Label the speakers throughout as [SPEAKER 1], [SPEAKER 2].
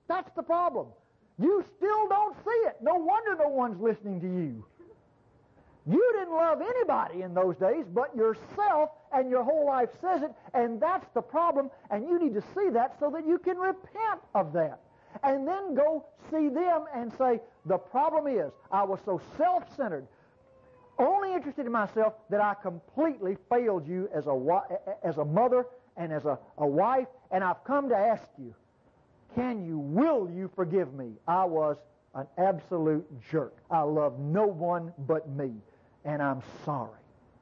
[SPEAKER 1] That's the problem. You still don't see it. No wonder no one's listening to you. You didn't love anybody in those days but yourself, and your whole life says it, and that's the problem, and you need to see that so that you can repent of that. And then go see them and say, the problem is I was so self-centered, only interested in myself, that I completely failed you as a mother and as a wife, and I've come to ask you, will you forgive me? I was an absolute jerk. I loved no one but me, and I'm sorry.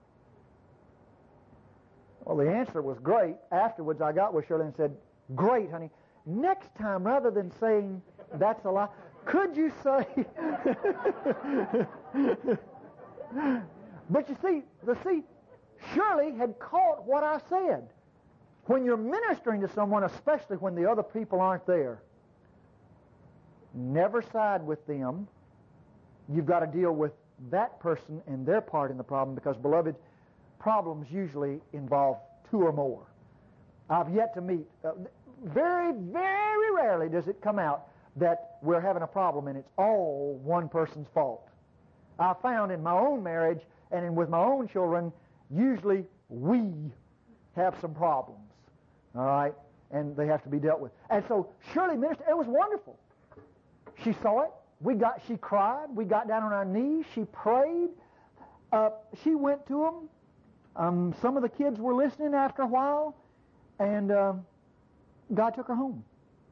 [SPEAKER 1] Well, the answer was great. Afterwards, I got with Shirley and said, great, honey. Next time, rather than saying that's a lie, could you say... But you see, Shirley had caught what I said. When you're ministering to someone, especially when the other people aren't there, never side with them. You've got to deal with that person and their part in the problem, because, beloved, problems usually involve two or more. I've yet to meet, very, very rarely does it come out that we're having a problem and it's all one person's fault. I found in my own marriage and with my own children, usually we have some problems, all right, and they have to be dealt with. And so Shirley ministered. It was wonderful. She saw it. She cried. We got down on our knees. She prayed. She went to them. Some of the kids were listening after a while, and God took her home.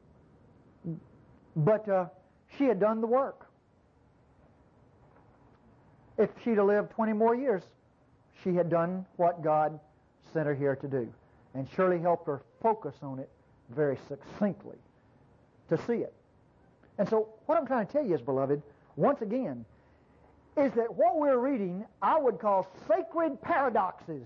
[SPEAKER 1] But she had done the work. If she'd have lived 20 more years, she had done what God sent her here to do. And Shirley helped her focus on it very succinctly to see it. And so what I'm trying to tell you is, beloved, once again, is that what we're reading I would call sacred paradoxes.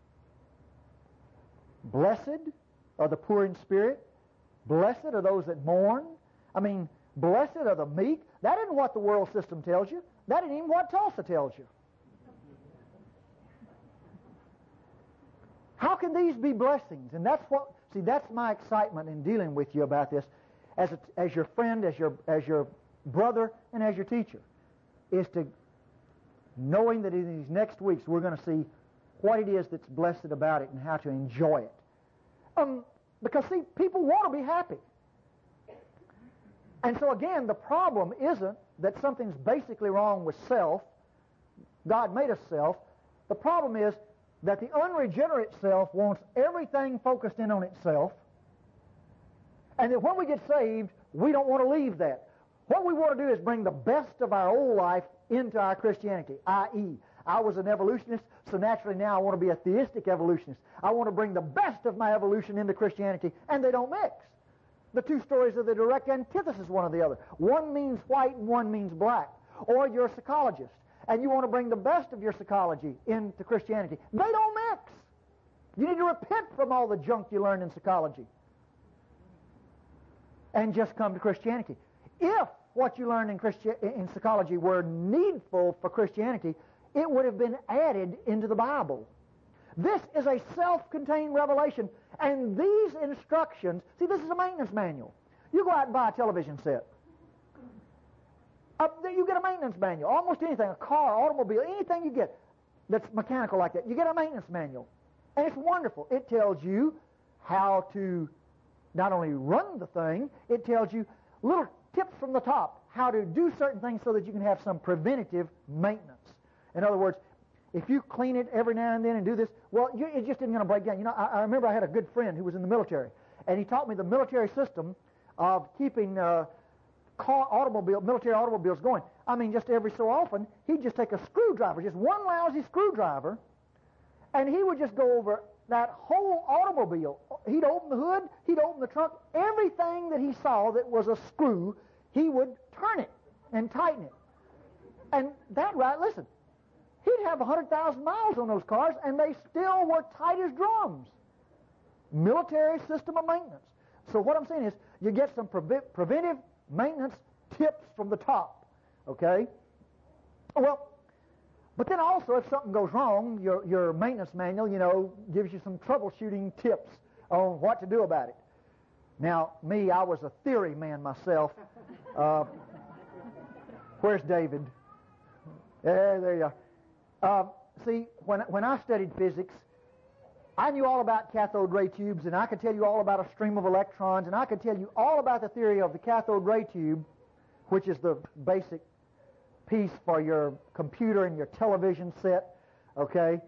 [SPEAKER 1] Blessed are the poor in spirit. Blessed are those that mourn. Blessed are the meek. That isn't what the world system tells you. That isn't even what Tulsa tells you. How can these be blessings? And that's my excitement in dealing with you about this, as your friend, as your brother, and as your teacher, is to knowing that in these next weeks we're going to see what it is that's blessed about it and how to enjoy it. Because see, people want to be happy. And so again, the problem isn't that something's basically wrong with self. God made us self. The problem is that the unregenerate self wants everything focused in on itself, and that when we get saved, we don't want to leave that. What we want to do is bring the best of our old life into our Christianity, i.e., I was an evolutionist, so naturally now I want to be a theistic evolutionist. I want to bring the best of my evolution into Christianity, and they don't mix. The two stories are the direct antithesis one of the other. One means white and one means black. Or you're a psychologist, and you want to bring the best of your psychology into Christianity. They don't mix. You need to repent from all the junk you learned in psychology and just come to Christianity. If what you learned in psychology were needful for Christianity, it would have been added into the Bible. This is a self-contained revelation, and these instructions, see, this is a maintenance manual. You go out and buy a television set. You get a maintenance manual. Almost anything, a car, automobile, anything you get that's mechanical like that, you get a maintenance manual. And it's wonderful. It tells you how to not only run the thing, it tells you little tips from the top, how to do certain things so that you can have some preventative maintenance. In other words, if you clean it every now and then and do this, well, it just isn't going to break down. You know, I remember I had a good friend who was in the military, and he taught me the military system of keeping military automobiles going. Just every so often, he'd just take a screwdriver, just one lousy screwdriver, and he would just go over that whole automobile. He'd open the hood, he'd open the trunk, everything that he saw that was a screw, he would turn it and tighten it. And listen, he'd have 100,000 miles on those cars, and they still were tight as drums. Military system of maintenance. So what I'm saying is, you get some preventive maintenance tips from the top. Okay? Well, but then also, if something goes wrong, your maintenance manual, gives you some troubleshooting tips on what to do about it. Now, me, I was a theory man myself. Where's David? There you are. See, when I studied physics, I knew all about cathode ray tubes, and I could tell you all about a stream of electrons, and I could tell you all about the theory of the cathode ray tube, which is the basic piece for your computer and your television set, okay?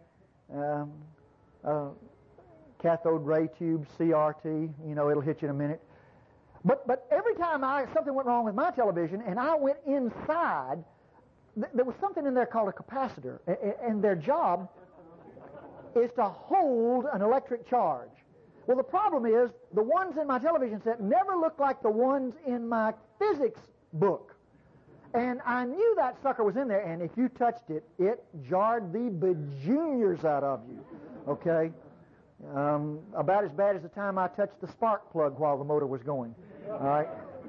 [SPEAKER 1] Cathode ray tube, CRT, it'll hit you in a minute. But every time something went wrong with my television and I went inside, there was something in there called a capacitor, and their job is to hold an electric charge. Well, the problem is the ones in my television set never looked like the ones in my physics book. And I knew that sucker was in there, and if you touched it, it jarred the bejuniors out of you, okay? About as bad as the time I touched the spark plug while the motor was going, all right?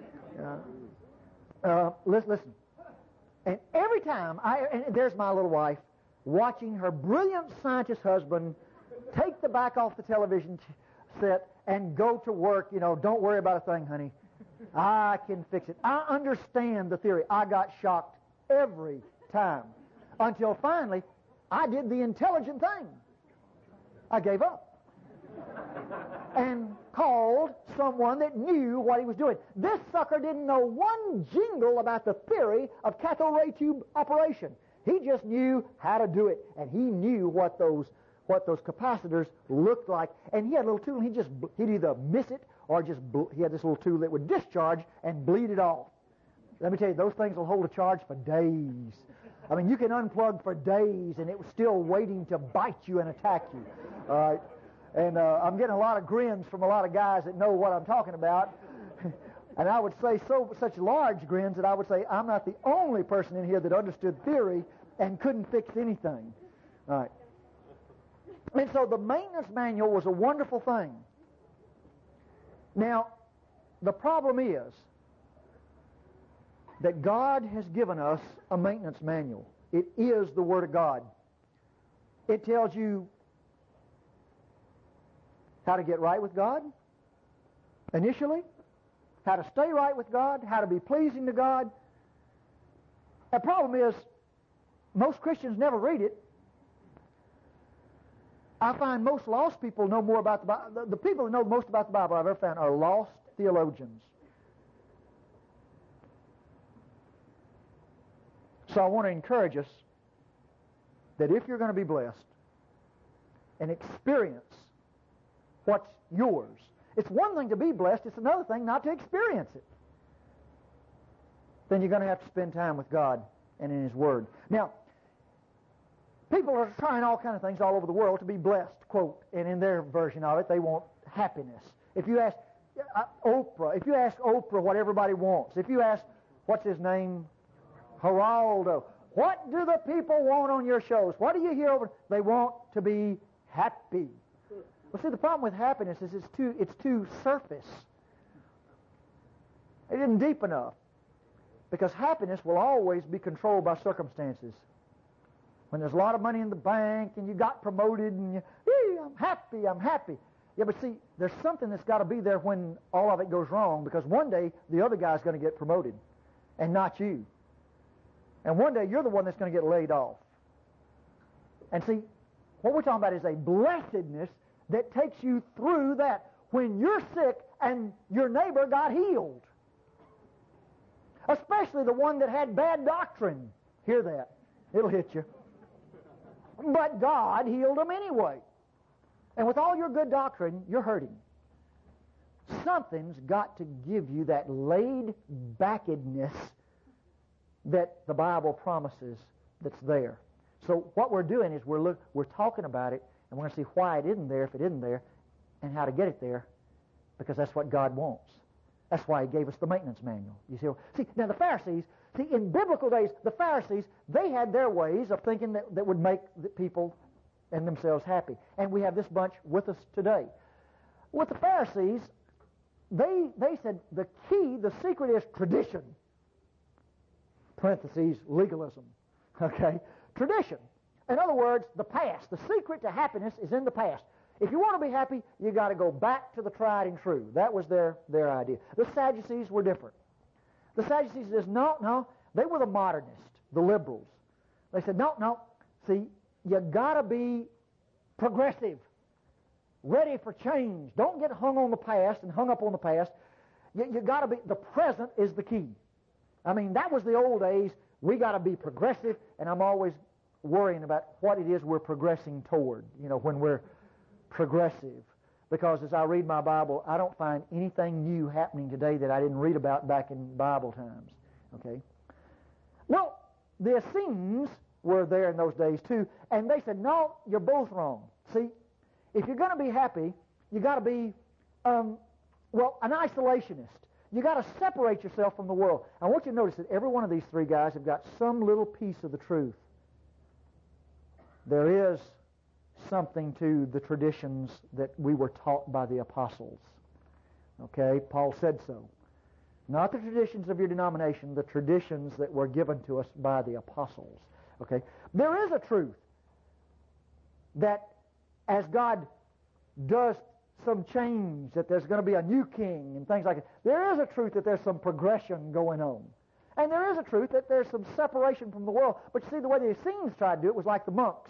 [SPEAKER 1] Listen. And every time, and there's my little wife, watching her brilliant scientist husband take the back off the television set and go to work. Don't worry about a thing, honey. I can fix it. I understand the theory. I got shocked every time until finally I did the intelligent thing. I gave up and called someone that knew what he was doing. This sucker didn't know one jingle about the theory of cathode ray tube operation. He just knew how to do it, and he knew what those capacitors looked like. And he had a little tool, and he'd either miss it or he had this little tool that would discharge and bleed it off. Let me tell you, those things will hold a charge for days. I mean, you can unplug for days, and it was still waiting to bite you and attack you. All right? And I'm getting a lot of grins from a lot of guys that know what I'm talking about. And I would say such large grins that I would say I'm not the only person in here that understood theory and couldn't fix anything. All right. And so the maintenance manual was a wonderful thing. Now, the problem is that God has given us a maintenance manual. It is the Word of God. It tells you how to get right with God initially, how to stay right with God, how to be pleasing to God. The problem is most Christians never read it. I find most lost people know more about the Bible. The people that know most about the Bible I've ever found are lost theologians. So I want to encourage us that if you're going to be blessed and experience what's yours, it's one thing to be blessed, it's another thing not to experience it. Then you're going to have to spend time with God and in His Word. Now, people are trying all kinds of things all over the world to be blessed, quote, and in their version of it, they want happiness. If you ask Oprah what everybody wants, if you ask, what's his name? Geraldo, what do the people want on your shows? What do you hear over? They want to be happy. Well, see, the problem with happiness is it's too surface. It isn't deep enough. Because happiness will always be controlled by circumstances. When there's a lot of money in the bank and you got promoted and I'm happy. Yeah, but see, there's something that's got to be there when all of it goes wrong, because one day the other guy's going to get promoted and not you. And one day you're the one that's going to get laid off. And see, what we're talking about is a blessedness that takes you through that. When you're sick and your neighbor got healed, especially the one that had bad doctrine. Hear that. It'll hit you. But God healed them anyway. And with all your good doctrine, you're hurting. Something's got to give you that laid-backedness that the Bible promises that's there. So what we're doing is we're talking about it, and we're going to see why it isn't there if it isn't there, and how to get it there, because that's what God wants. That's why He gave us the maintenance manual. You see, now the Pharisees, in biblical days, the Pharisees, they had their ways of thinking that would make the people and themselves happy. And we have this bunch with us today. With the Pharisees, they said the key, the secret is tradition. Parentheses, legalism. Okay? Tradition. In other words, the past. The secret to happiness is in the past. If you want to be happy, you got to go back to the tried and true. That was their idea. The Sadducees were different. The Sadducees says, no, they were the modernists, the liberals. They said, no, see, you got to be progressive, ready for change. Don't get hung on the past and hung up on the past. You got to be, the present is the key. I mean, that was the old days. We got to be progressive, and I'm always worrying about what it is we're progressing toward, when we're progressive. Because as I read my Bible, I don't find anything new happening today that I didn't read about back in Bible times. Okay? Well, the Essenes were there in those days too, and they said, no, you're both wrong. See, if you're going to be happy, you got to be, an isolationist. You got to separate yourself from the world. I want you to notice that every one of these three guys have got some little piece of the truth. There is something to the traditions that we were taught by the apostles. Okay, Paul said so. Not the traditions of your denomination, the traditions that were given to us by the apostles. Okay, there is a truth that as God does some change, that there's going to be a new king and things like that, there is a truth that there's some progression going on. And there is a truth that there's some separation from the world. But you see, the way the Essenes tried to do it was like the monks.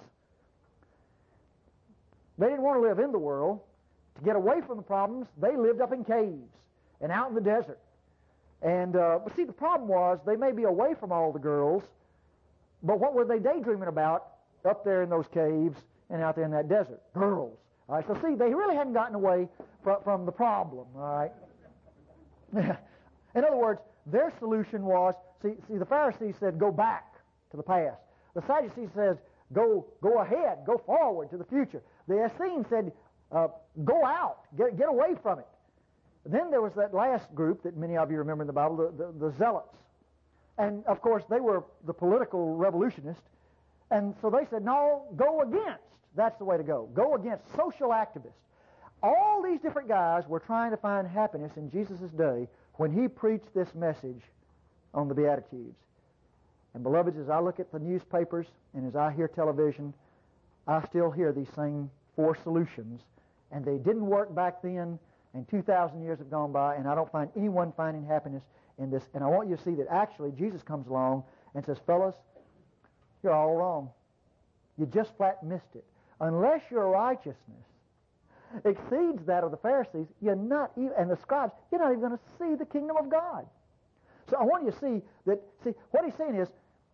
[SPEAKER 1] They didn't want to live in the world. To get away from the problems, they lived up in caves and out in the desert. And but see, the problem was they may be away from all the girls, but what were they daydreaming about up there in those caves and out there in that desert? Girls. All right, so see, they really hadn't gotten away from the problem. All right. In other words, their solution was, see, the Pharisees said, go back to the past. The Sadducees says, go ahead, go forward to the future. The Essenes said, go out, get away from it. Then there was that last group that many of you remember in the Bible, the Zealots. And, of course, they were the political revolutionists. And so they said, no, go against. That's the way to go. Go against social activists. All these different guys were trying to find happiness in Jesus' day when he preached this message on the Beatitudes. And, beloveds, as I look at the newspapers and as I hear television, I still hear these same four solutions. And they didn't work back then, and 2,000 years have gone by, and I don't find anyone finding happiness in this. And I want you to see that actually Jesus comes along and says, fellas, you're all wrong. You just flat missed it. Unless your righteousness exceeds that of the Pharisees, you're not even, and the scribes, you're not even going to see the kingdom of God. So I want you to see that, what he's saying is,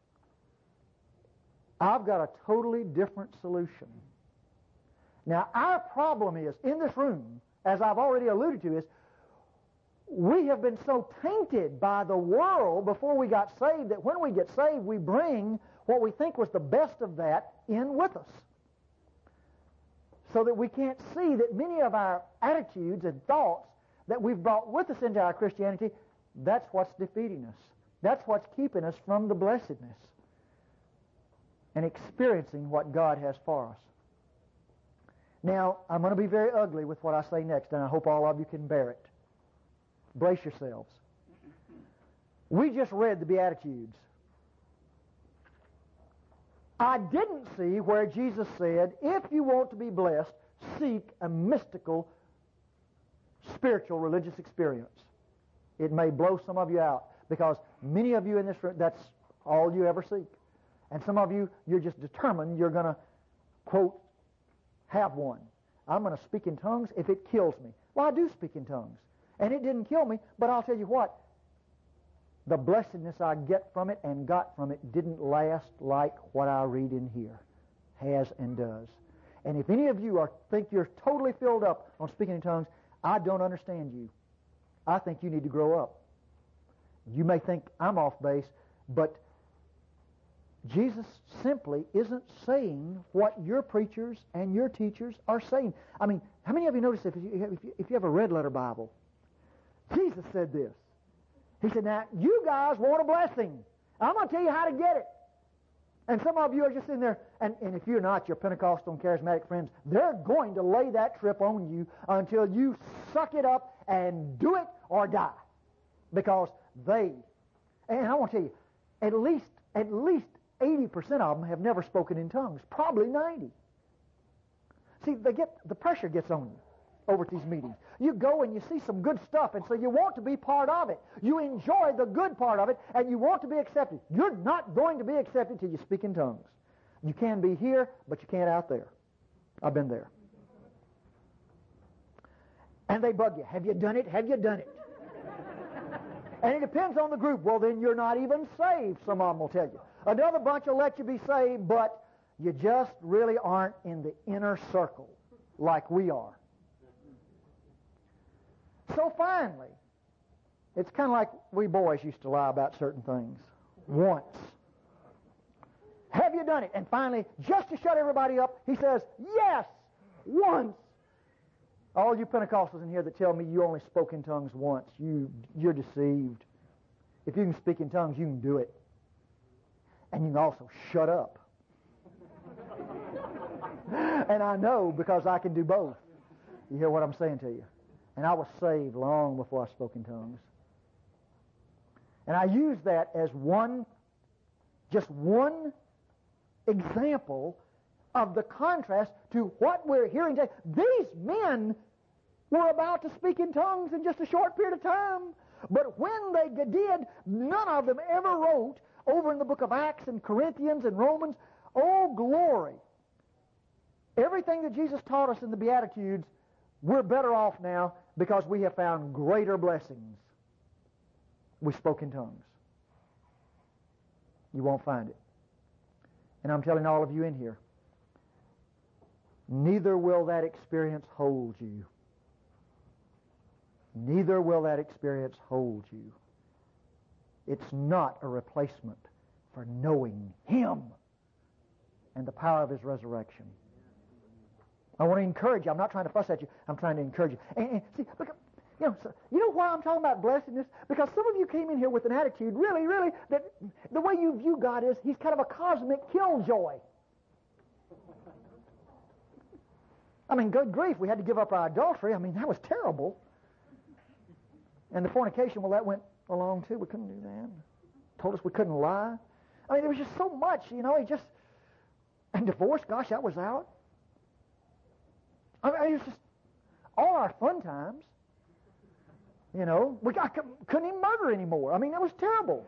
[SPEAKER 1] I've got a totally different solution. Now, our problem is, in this room, as I've already alluded to, is we have been so tainted by the world before we got saved that when we get saved, we bring what we think was the best of that in with us. So that we can't see that many of our attitudes and thoughts that we've brought with us into our Christianity, that's what's defeating us. That's what's keeping us from the blessedness and experiencing what God has for us. Now, I'm going to be very ugly with what I say next, and I hope all of you can bear it. Brace yourselves. We just read the Beatitudes. I didn't see where Jesus said, if you want to be blessed, seek a mystical, spiritual, religious experience. It may blow some of you out, because many of you in this room, that's all you ever seek. And some of you, you're just determined you're going to, quote, have one. I'm going to speak in tongues if it kills me. Well, I do speak in tongues. And it didn't kill me, but I'll tell you what, the blessedness I get from it and got from it didn't last like what I read in here has and does. And if any of you think you're totally filled up on speaking in tongues, I don't understand you. I think you need to grow up. You may think I'm off base, but Jesus simply isn't saying what your preachers and your teachers are saying. I mean, how many of you notice if you have a red letter Bible, Jesus said this. He said, now, you guys want a blessing. I'm going to tell you how to get it. And some of you are just sitting there, and if you're not your Pentecostal and charismatic friends, they're going to lay that trip on you until you suck it up and do it or die. Because and I want to tell you, at least 80% of them have never spoken in tongues, probably 90. See, the pressure gets on you over at these meetings. You go and you see some good stuff, and so you want to be part of it. You enjoy the good part of it, and you want to be accepted. You're not going to be accepted till you speak in tongues. You can be here, but you can't out there. I've been there. And they bug you. Have you done it? Have you done it? And it depends on the group. Well, then you're not even saved, some of them will tell you. Another bunch will let you be saved, but you just really aren't in the inner circle like we are. So finally, it's kind of like we boys used to lie about certain things. Once. Have you done it? And finally, just to shut everybody up, he says, yes, once. All you Pentecostals in here that tell me you only spoke in tongues once, you're deceived. If you can speak in tongues, you can do it. And you can also shut up. And I know because I can do both. You hear what I'm saying to you? And I was saved long before I spoke in tongues. And I use that as just one example of the contrast to what we're hearing today. These men were about to speak in tongues in just a short period of time. But when they did, none of them ever wrote over in the book of Acts and Corinthians and Romans, oh, glory. Everything that Jesus taught us in the Beatitudes, we're better off now because we have found greater blessings. We spoke in tongues. You won't find it. And I'm telling all of you in here, neither will that experience hold you. Neither will that experience hold you. It's not a replacement for knowing Him and the power of His resurrection. I want to encourage you. I'm not trying to fuss at you. I'm trying to encourage you. And see, because, you know why I'm talking about blessedness? Because some of you came in here with an attitude, really, that the way you view God is He's kind of a cosmic killjoy. I mean, good grief, we had to give up our adultery. I mean, that was terrible. And the fornication, well, that went along too. We couldn't do that. Told us we couldn't lie. I mean, there was just so much, and divorce, gosh, that was out. I mean, it was just all our fun times. I couldn't even murder anymore. I mean, that was terrible.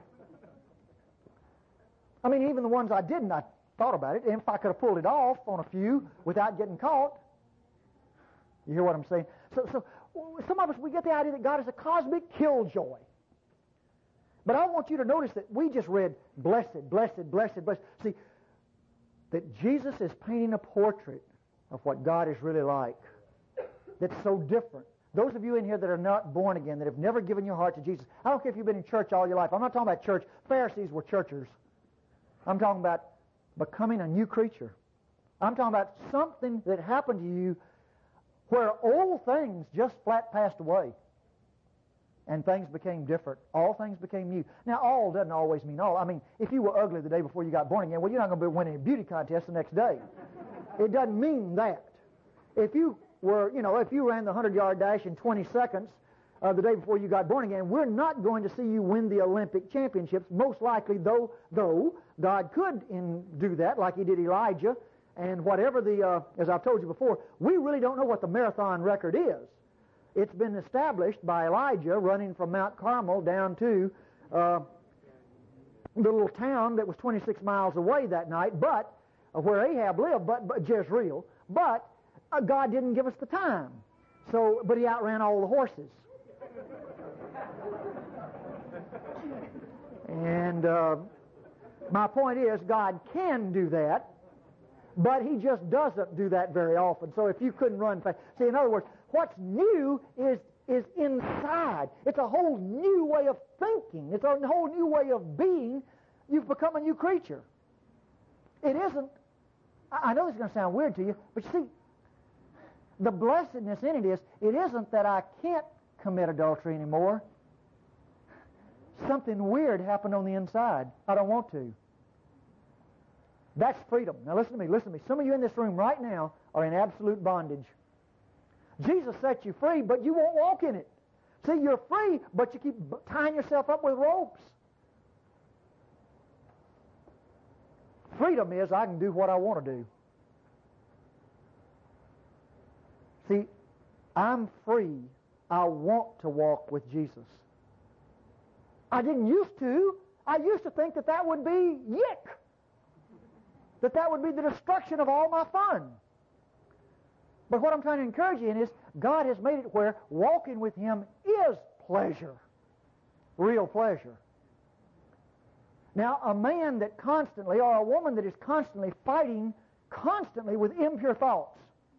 [SPEAKER 1] I mean, even the ones I didn't, I thought about it. And if I could have pulled it off on a few without getting caught. You hear what I'm saying? So some of us, we get the idea that God is a cosmic killjoy. But I want you to notice that we just read blessed, blessed, blessed, blessed. See, that Jesus is painting a portrait of what God is really like. That's so different. Those of you in here that are not born again, that have never given your heart to Jesus, I don't care if you've been in church all your life. I'm not talking about church. Pharisees were churchers. I'm talking about becoming a new creature. I'm talking about something that happened to you where old things just flat passed away and things became different. All things became new. Now, all doesn't always mean all. I mean, if you were ugly the day before you got born again, well, you're not going to be winning a beauty contest the next day. It doesn't mean that. If you were, if you ran the 100-yard dash in 20 seconds the day before you got born again, we're not going to see you win the Olympic championships, most likely, though God could do that like He did Elijah. And whatever as I've told you before, we really don't know what the marathon record is. It's been established by Elijah running from Mount Carmel down to the little town that was 26 miles away that night, but where Ahab lived, but Jezreel. But God didn't give us the time. But He outran all the horses. And my point is, God can do that, but He just doesn't do that very often. So if you couldn't run fast, see, in other words, what's new is inside. It's a whole new way of thinking. It's a whole new way of being. You've become a new creature. It isn't. I know this is going to sound weird to you, but you see, the blessedness in it isn't that I can't commit adultery anymore. Something weird happened on the inside. I don't want to. That's freedom. Now listen to me. Some of you in this room right now are in absolute bondage. Jesus set you free, but you won't walk in it. See, you're free, but you keep tying yourself up with ropes. Freedom is I can do what I want to do. See, I'm free. I want to walk with Jesus. I didn't used to. I used to think that that would be yick. That would be the destruction of all my fun. But what I'm trying to encourage you in is God has made it where walking with Him is pleasure. Real pleasure. Now, a man that constantly, or a woman that is constantly fighting constantly with impure thoughts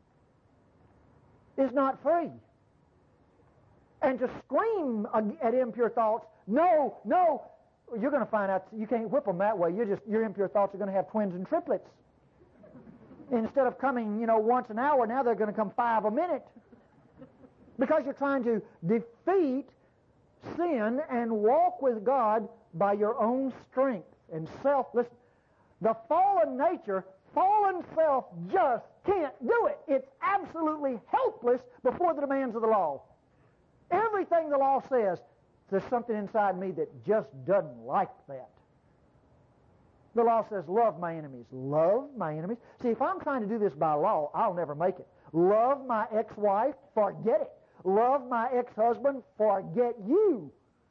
[SPEAKER 1] is not free. And to scream at impure thoughts, no, no, you're going to find out you can't whip them that way. Your impure thoughts are going to have twins and triplets. Instead of coming, once an hour, now they're going to come 5 a minute. Because you're trying to defeat sin and walk with God by your own strength and self. Listen, the fallen nature, fallen self just can't do it. It's absolutely helpless before the demands of the law. Everything the law says, there's something inside me that just doesn't like that. The law says, love my enemies. Love my enemies. See, if I'm trying to do this by law, I'll never make it. Love my ex-wife, forget it. Love my ex-husband, forget you.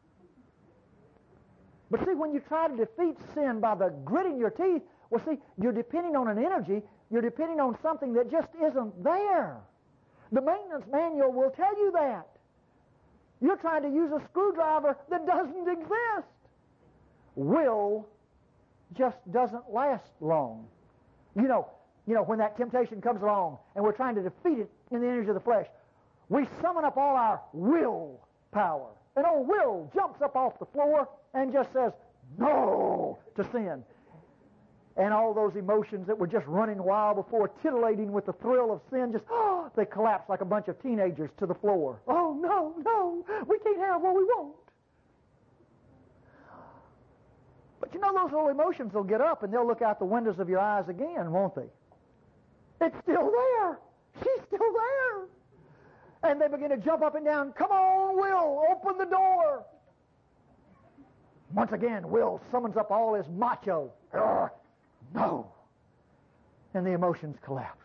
[SPEAKER 1] But see, when you try to defeat sin by the gritting your teeth, well, see, you're depending on an energy, you're depending on something that just isn't there. The maintenance manual will tell you that. You're trying to use a screwdriver that doesn't exist. Will just doesn't last long. You know, when that temptation comes along and we're trying to defeat it in the energy of the flesh, we summon up all our will power. And old will jumps up off the floor and just says, no, to sin. And all those emotions that were just running wild before, titillating with the thrill of sin, just, they collapse like a bunch of teenagers to the floor. Oh, no, we can't have what we want. But those old emotions will get up and they'll look out the windows of your eyes again, won't they? It's still there. She's still there. And they begin to jump up and down. Come on, Will, open the door. Once again, Will summons up all his macho. No. And the emotions collapse.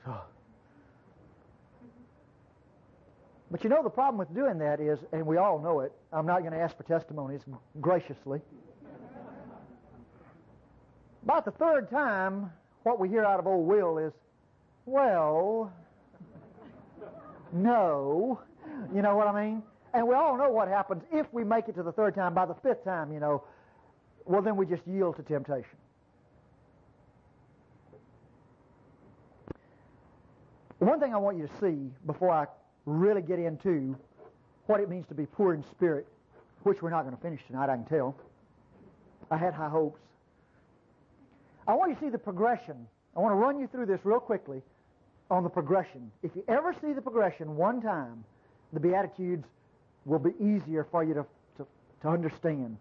[SPEAKER 1] But the problem with doing that is, and we all know it, I'm not going to ask for testimonies graciously. About the third time, what we hear out of old Will is, well, no. You know what I mean? And we all know what happens if we make it to the third time. By the fifth time, well, then we just yield to temptation. One thing I want you to see before I really get into what it means to be poor in spirit, which we're not going to finish tonight, I can tell. I had high hopes. I want you to see the progression. I want to run you through this real quickly on the progression. If you ever see the progression one time, the Beatitudes will be easier for you to understand.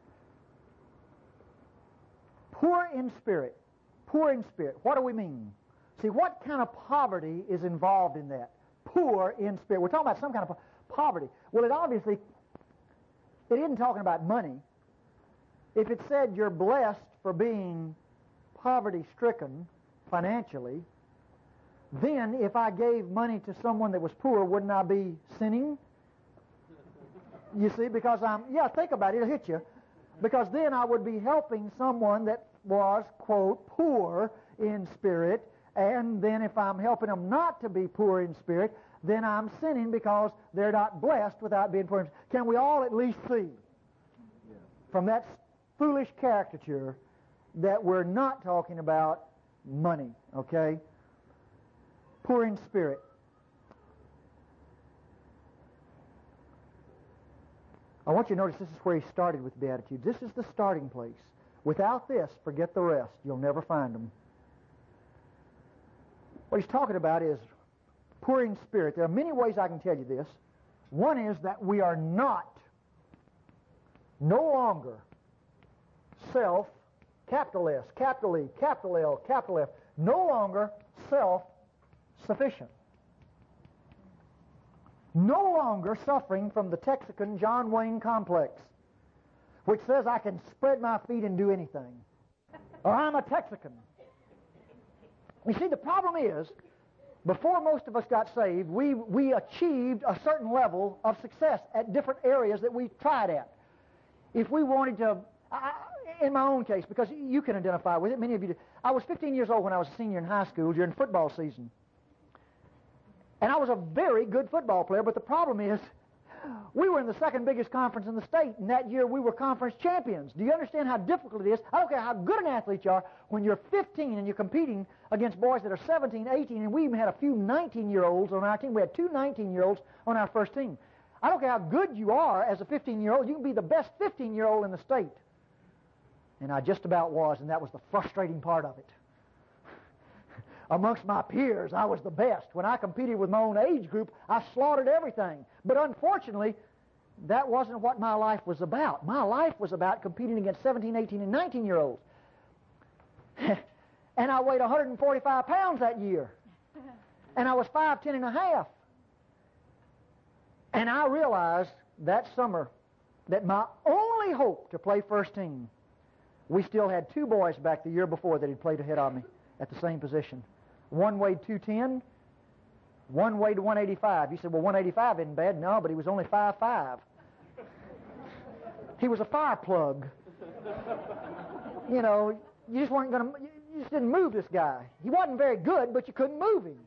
[SPEAKER 1] Poor in spirit. Poor in spirit. What do we mean? See, what kind of poverty is involved in that? Poor in spirit. We're talking about some kind of poverty. Well, it isn't talking about money. If it said you're blessed for being poverty-stricken financially, then if I gave money to someone that was poor, wouldn't I be sinning? You see, because think about it, it'll hit you. Because then I would be helping someone that was, quote, poor in spirit, and then if I'm helping them not to be poor in spirit, then I'm sinning because they're not blessed without being poor in spirit. Can we all at least see from that foolish caricature that we're not talking about money, okay? Poor in spirit. I want you to notice this is where he started with Beatitudes. This is the starting place. Without this, forget the rest. You'll never find them. What he's talking about is poor in spirit. There are many ways I can tell you this. One is that we are no longer self, capital S, capital E, capital L, capital F, no longer self-sufficient. No longer suffering from the Texican John Wayne complex, which says I can spread my feet and do anything. Or I'm a Texican. You see, the problem is, Before most of us got saved, we achieved a certain level of success at different areas that we tried at. If we wanted to, in my own case, because you can identify with it, many of you do. I was 15 years old when I was a senior in high school during football season. And I was a very good football player, but the problem is, we were in the second biggest conference in the state, and that year we were conference champions. Do you understand how difficult it is? I don't care how good an athlete you are, when you're 15 and you're competing against boys that are 17, 18, and we even had a few 19-year-olds on our team. We had two 19-year-olds on our first team. I don't care how good you are as a 15-year-old, you can be the best 15-year-old in the state. And I just about was, and that was the frustrating part of it. Amongst my peers, I was the best. When I competed with my own age group, I slaughtered everything. But unfortunately, that wasn't what my life was about. My life was about competing against 17, 18, and 19-year-olds. And I weighed 145 pounds that year. And I was 5'10 and a half. And I realized that summer that my only hope to play first team, we still had two boys back the year before that had played ahead of me at the same position. One weighed 210, one weighed 185. You said, well, 185 isn't bad. No, but he was only 5'5". He was a fire plug. You know, you just weren't going to, you just didn't move this guy. He wasn't very good, but you couldn't move him.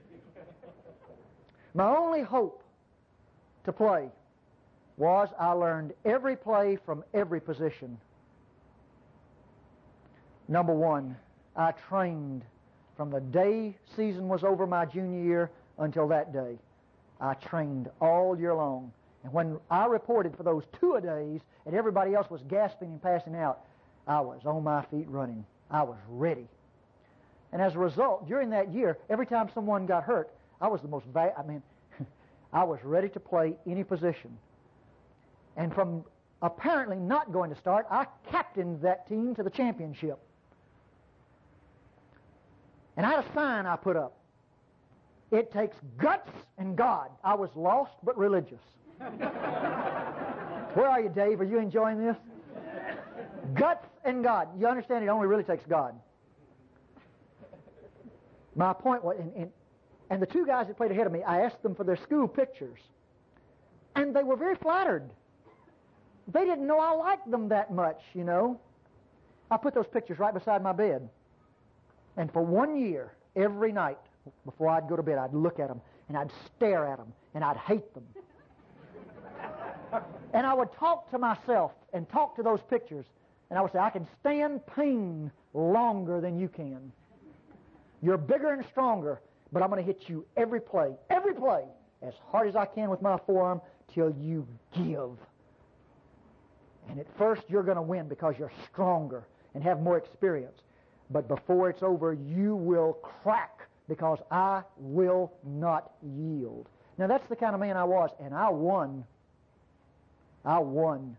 [SPEAKER 1] My only hope to play was I learned every play from every position. Number one, I trained from the day season was over my junior year until that day. I trained all year long. And when I reported for those 2 days and everybody else was gasping and passing out, I was on my feet running. I was ready. And as a result, during that year, every time someone got hurt, I was the most, I was ready to play any position. And from apparently not going to start, I captained that team to the championship. And I had a sign I put up. It takes guts and God. I was lost but religious. Where are you, Dave? Are you enjoying this? Guts and God. You understand it only really takes God. My point was, and the two guys that played ahead of me, I asked them for their school pictures. And they were very flattered. They didn't know I liked them that much, you know. I put those pictures right beside my bed. And for 1 year, every night before I'd go to bed, I'd look at them, and I'd stare at them, and I'd hate them. And I would talk to myself and talk to those pictures, and I would say, I can stand pain longer than you can. You're bigger and stronger, but I'm going to hit you every play, as hard as I can with my forearm till you give. And at first, you're going to win because you're stronger and have more experience. But before it's over, you will crack because I will not yield. Now, that's the kind of man I was, and I won. I won.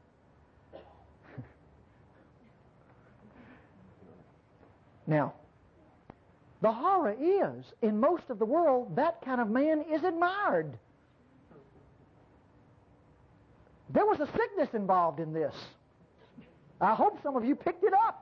[SPEAKER 1] Now, the horror is, in most of the world, that kind of man is admired. There was a sickness involved in this. I hope some of you picked it up.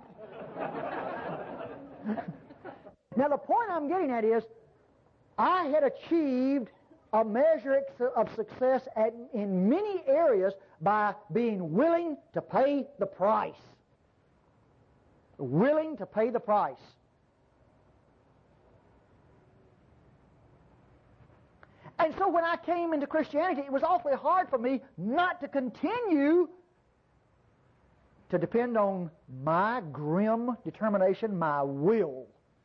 [SPEAKER 1] Now, the point I'm getting at is, I had achieved a measure of success in many areas by being willing to pay the price. Willing to pay the price. And so when I came into Christianity, it was awfully hard for me not to continue to depend on my grim determination, my will.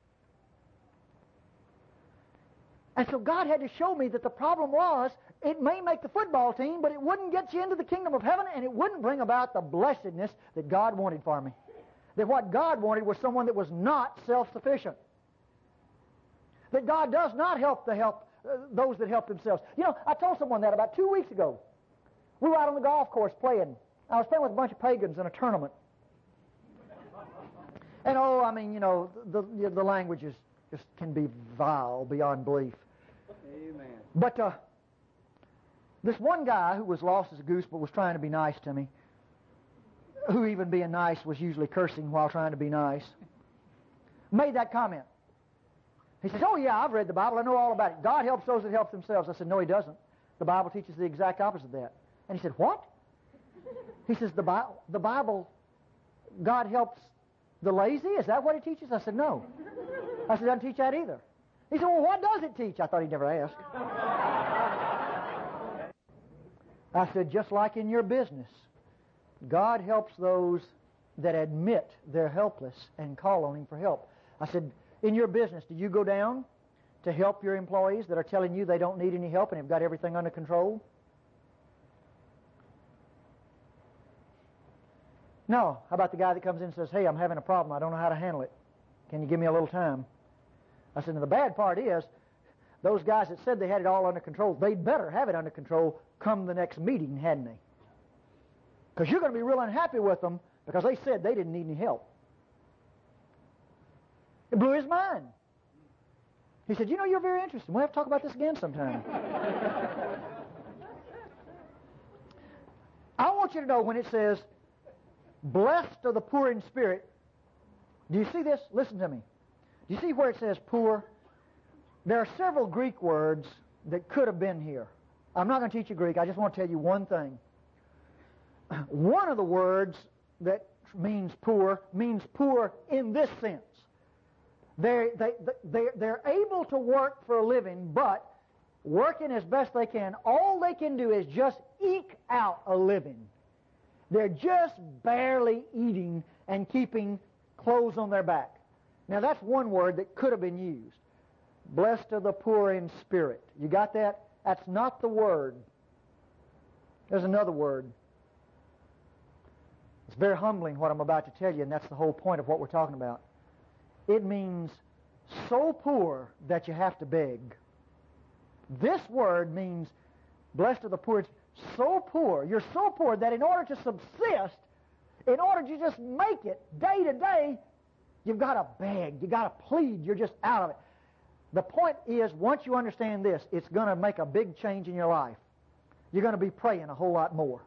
[SPEAKER 1] And so God had to show me that the problem was, it may make the football team, but it wouldn't get you into the kingdom of heaven, and it wouldn't bring about the blessedness that God wanted for me. That what God wanted was someone that was not self-sufficient. That God does not help those that help themselves. You know, I told someone that about 2 weeks ago. We were out on the golf course playing. I was playing with a bunch of pagans in a tournament. And the language is just can be vile beyond belief.
[SPEAKER 2] Amen.
[SPEAKER 1] But this one guy who was lost as a goose but was trying to be nice to me, who even being nice was usually cursing while trying to be nice, made that comment. He says, oh yeah, I've read the Bible. I know all about it. God helps those that help themselves. I said, no, He doesn't. The Bible teaches the exact opposite of that. And he said, what? He says, the Bible, God helps the lazy? Is that what it teaches? I said, no. I said, it doesn't teach that either. He said, well, what does it teach? I thought he'd never ask. I said, just like in your business, God helps those that admit they're helpless and call on Him for help. I said, in your business, do you go down to help your employees that are telling you they don't need any help and have got everything under control? No. How about the guy that comes in and says, hey, I'm having a problem. I don't know how to handle it. Can you give me a little time? I said, now the bad part is, those guys that said they had it all under control, they'd better have it under control come the next meeting, hadn't they? Because you're going to be real unhappy with them because they said they didn't need any help. It blew his mind. He said, you know, you're very interesting. We'll have to talk about this again sometime. I want you to know when it says, blessed are the poor in spirit. Do you see this? Listen to me. Do you see where it says poor? There are several Greek words that could have been here. I'm not going to teach you Greek. I just want to tell you one thing. One of the words that means poor in this sense. They're able to work for a living, but working as best they can, all they can do is just eke out a living. They're just barely eating and keeping clothes on their back. Now that's one word that could have been used. Blessed are the poor in spirit. You got that? That's not the word. There's another word. It's very humbling what I'm about to tell you, and that's the whole point of what we're talking about. It means so poor that you have to beg. This word means blessed are the poor. So poor. You're so poor that in order to subsist, in order to just make it day to day, you've got to beg. You've got to plead. You're just out of it. The point is, once you understand this, it's going to make a big change in your life. You're going to be praying a whole lot more.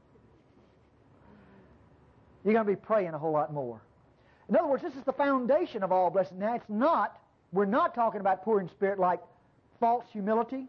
[SPEAKER 1] You're going to be praying a whole lot more. In other words, this is the foundation of all blessing. Now, we're not talking about poor in spirit like false humility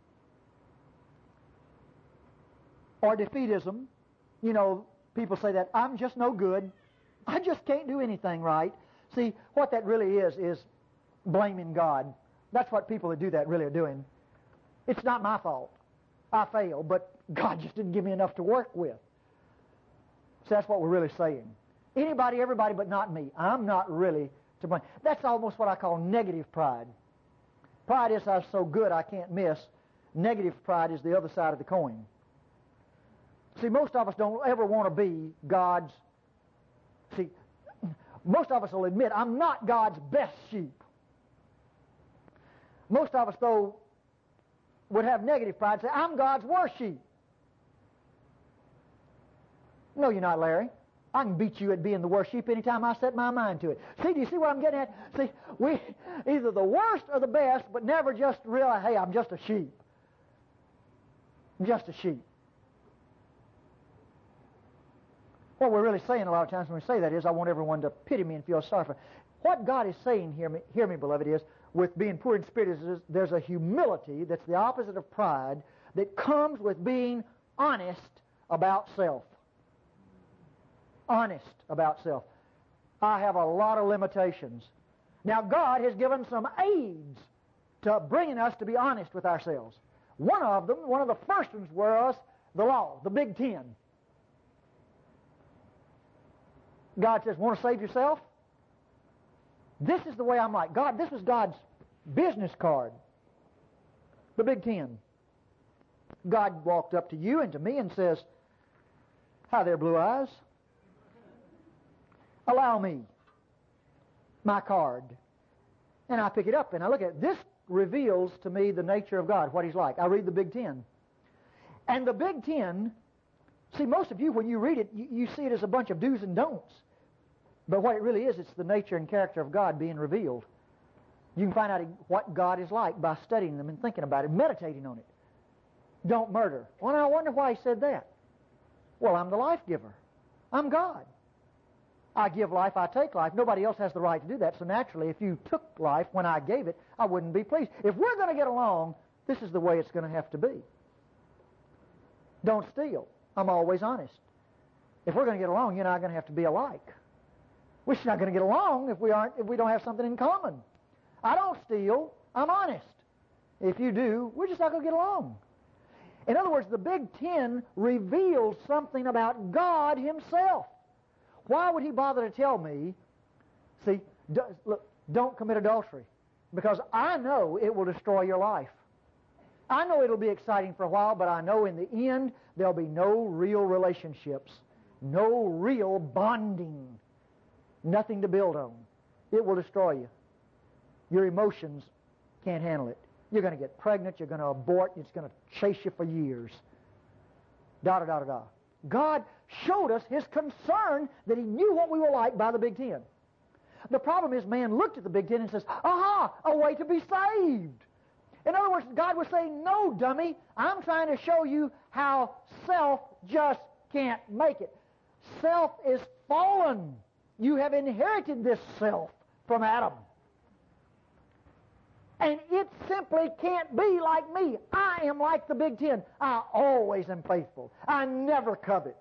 [SPEAKER 1] or defeatism. You know, people say that, I'm just no good. I just can't do anything right. See, what that really is blaming God. That's what people that do that really are doing. It's not my fault. I failed, but God just didn't give me enough to work with. So that's what we're really saying. Anybody, everybody, but not me. I'm not really to blame. That's almost what I call negative pride. Pride is I'm so good I can't miss. Negative pride is the other side of the coin. See, most of us don't ever want to be God's... See, most of us will admit, I'm not God's best sheep. Most of us, though, would have negative pride and say, I'm God's worst sheep. No, you're not, Larry. I can beat you at being the worst sheep anytime I set my mind to it. See, do you see what I'm getting at? See, we either the worst or the best, but never just realize, hey, I'm just a sheep. I'm just a sheep. What we're really saying a lot of times when we say that is, I want everyone to pity me and feel sorry for me. What God is saying, hear me, beloved, is with being poor in spirit is there's a humility that's the opposite of pride that comes with being honest about self. Honest about self. I have a lot of limitations. Now, God has given some aids to bringing us to be honest with ourselves. One of the first ones was the law, the Big Ten. God says, want to save yourself? This is the way I'm like. God, this was God's business card. The Big Ten. God walked up to you and to me and says, hi there, Blue Eyes. Allow me my card. And I pick it up and I look at it. This reveals to me the nature of God, what He's like. I read the Big Ten. And the Big Ten, see, most of you, when you read it, you see it as a bunch of do's and don'ts. But what it really is, it's the nature and character of God being revealed. You can find out what God is like by studying them and thinking about it, meditating on it. Don't murder. Well, now I wonder why He said that. Well, I'm the life giver. I'm God. I give life, I take life. Nobody else has the right to do that. So naturally, if you took life when I gave it, I wouldn't be pleased. If we're going to get along, this is the way it's going to have to be. Don't steal. I'm always honest. If we're going to get along, you and I are going to have to be alike. We're not going to get along if we don't have something in common. I don't steal. I'm honest. If you do, we're just not going to get along. In other words, the Big Ten reveals something about God Himself. Why would He bother to tell me, see, look, don't commit adultery? Because I know it will destroy your life. I know it'll be exciting for a while, but I know in the end there'll be no real relationships, no real bonding, nothing to build on. It will destroy you. Your emotions can't handle it. You're going to get pregnant, you're going to abort, it's going to chase you for years. Da-da-da-da-da. God showed us His concern that He knew what we were like by the Big Ten. The problem is man looked at the Big Ten and says, aha, a way to be saved. In other words, God was saying, no, dummy, I'm trying to show you how self just can't make it. Self is fallen. You have inherited this self from Adam. And it simply can't be like me. I am like the Big Ten. I always am faithful. I never covet.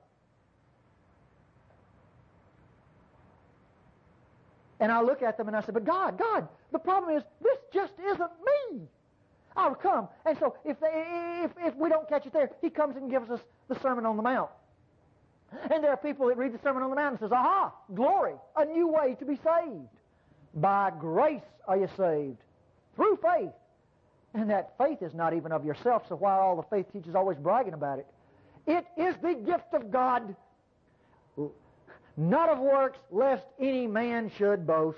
[SPEAKER 1] And I look at them and I say, but God, the problem is this just isn't me. I'll come. And so if we don't catch it there, He comes and gives us the Sermon on the Mount. And there are people that read the Sermon on the Mount and says, aha, glory, a new way to be saved. By grace are you saved, through faith. And that faith is not even of yourself, so while all the faith teachers always bragging about it, it is the gift of God, not of works, lest any man should boast.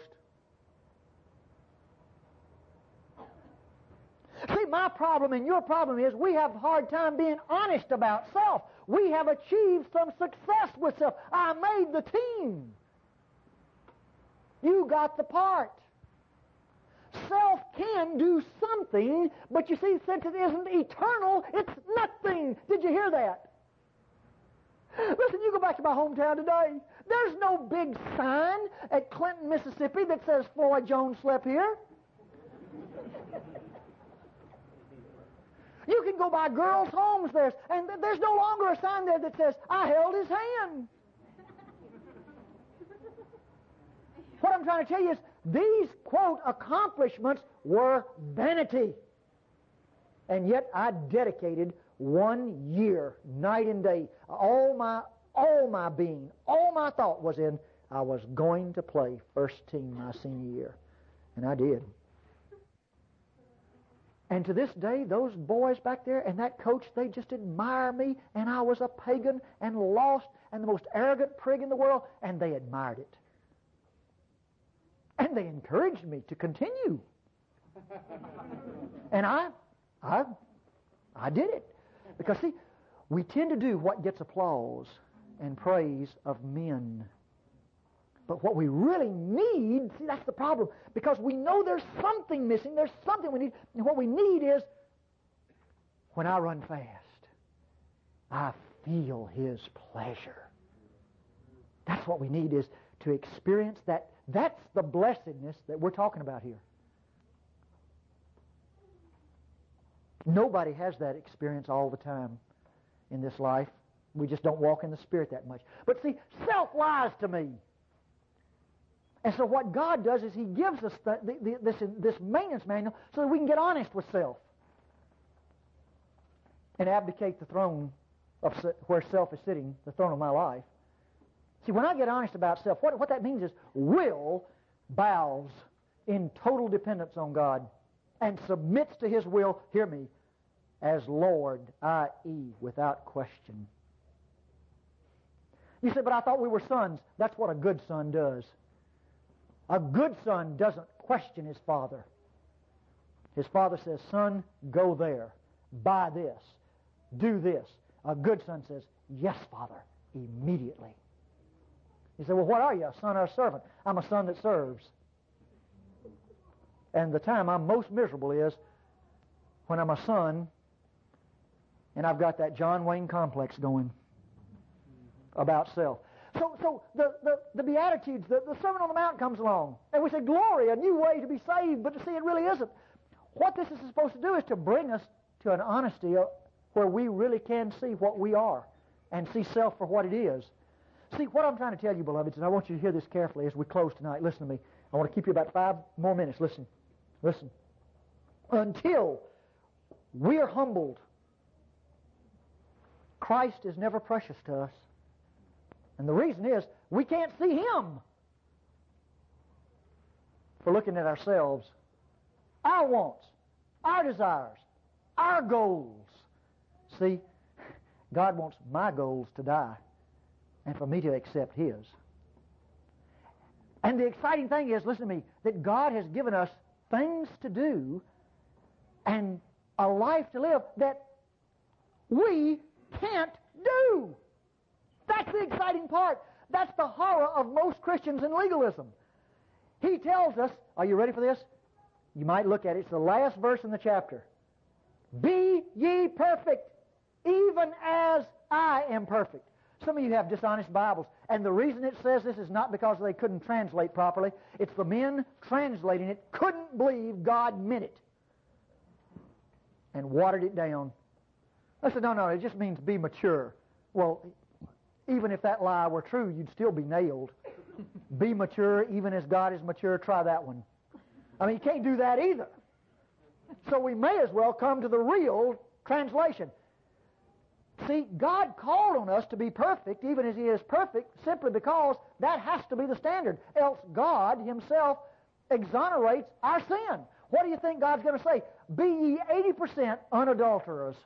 [SPEAKER 1] See, my problem and your problem is we have a hard time being honest about self. We have achieved some success with self. I made the team. You got the part. Self can do something, but you see, since it isn't eternal, it's nothing. Did you hear that? Listen, you go back to my hometown today. There's no big sign at Clinton, Mississippi that says Floyd Jones slept here. You can go by girls' homes there, and there's no longer a sign there that says, I held his hand. What I'm trying to tell you is these, quote, accomplishments were vanity. And yet I dedicated 1 year, night and day. All my being, all my thought was in, I was going to play first team my senior year. And I did. And to this day, those boys back there and that coach, they just admire me, and I was a pagan and lost and the most arrogant prig in the world, and they admired it. And they encouraged me to continue. And I did it. Because, see, we tend to do what gets applause and praise of men. But what we really need, see, that's the problem. Because we know there's something missing, there's something we need. And what we need is, when I run fast, I feel His pleasure. That's what we need, is to experience that. That's the blessedness that we're talking about here. Nobody has that experience all the time in this life. We just don't walk in the Spirit that much. But see, self lies to me. And so what God does is He gives us this maintenance manual so that we can get honest with self and abdicate the throne of where self is sitting, the throne of my life. See, when I get honest about self, what that means is will bows in total dependence on God and submits to His will, hear me, as Lord, i.e., without question. You say, but I thought we were sons. That's what a good son does. A good son doesn't question his father. His father says, son, go there, buy this, do this. A good son says, yes, Father, immediately. You say, well, what are you, a son or a servant? I'm a son that serves. And the time I'm most miserable is when I'm a son and I've got that John Wayne complex going about self. So the Beatitudes, the Sermon on the Mount comes along, and we say, glory, a new way to be saved, but to see it really isn't. What this is supposed to do is to bring us to an honesty where we really can see what we are and see self for what it is. See, what I'm trying to tell you, beloveds, and I want you to hear this carefully as we close tonight. Listen to me. I want to keep you about 5 more minutes. Listen. Until we are humbled, Christ is never precious to us. And the reason is we can't see Him. We're looking at ourselves, our wants, our desires, our goals. See, God wants my goals to die and for me to accept His. And the exciting thing is, listen to me, that God has given us things to do and a life to live that we can't do. That's the exciting part. That's the horror of most Christians in legalism. He tells us, are you ready for this? You might look at it. It's the last verse in the chapter. Be ye perfect, even as I am perfect. Some of you have dishonest Bibles, and the reason it says this is not because they couldn't translate properly. It's the men translating it couldn't believe God meant it and watered it down. I said, no, it just means be mature. Well, even if that lie were true, you'd still be nailed. Be mature, even as God is mature. Try that one. I mean, you can't do that either. So we may as well come to the real translation. See, God called on us to be perfect, even as He is perfect, simply because that has to be the standard. Else God Himself exonerates our sin. What do you think God's going to say? Be ye 80% unadulterous.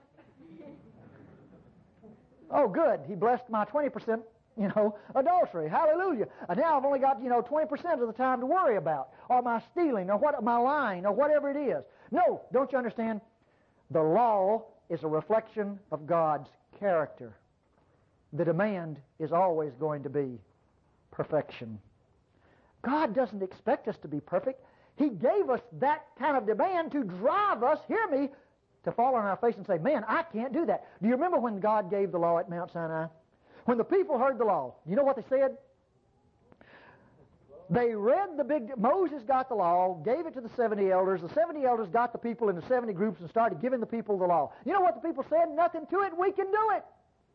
[SPEAKER 1] Oh, good. He blessed my 20%, adultery. Hallelujah. And now I've only got, 20% of the time to worry about, or my stealing, or my lying, or whatever it is. No, don't you understand? The law is a reflection of God's character. The demand is always going to be perfection. God doesn't expect us to be perfect. He gave us that kind of demand to drive us, hear me, to fall on our face and say, man, I can't do that. Do you remember when God gave the law at Mount Sinai? When the people heard the law, you know what they said? They read Moses got the law, gave it to the 70 elders. The 70 elders got the people into 70 groups and started giving the people the law. You know what the people said? Nothing to it. We can do it.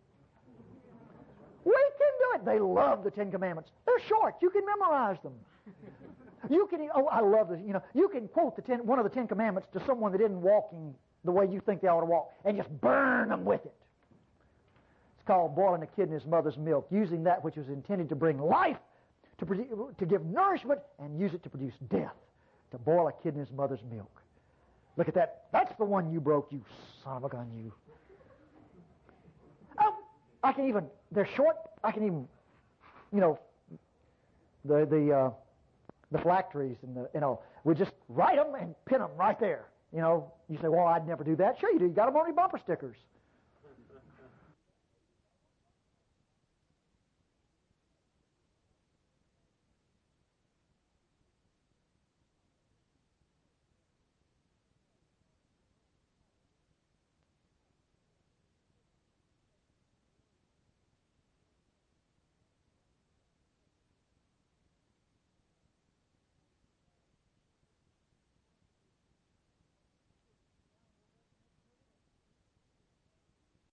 [SPEAKER 1] We can do it. They love the 10 Commandments. They're short. You can memorize them. You can, I love this. You can quote one of the 10 Commandments to someone that isn't walking the way you think they ought to walk, and just burn them with it. It's called boiling a kid in his mother's milk, using that which was intended to bring life, to give nourishment, and use it to produce death, to boil a kid in his mother's milk. Look at that. That's the one you broke, you son of a gun, you. They're short, I can even, the phylacteries and we just write them and pin them right there. You say, well, I'd never do that. Sure you do. You got them on your bumper stickers.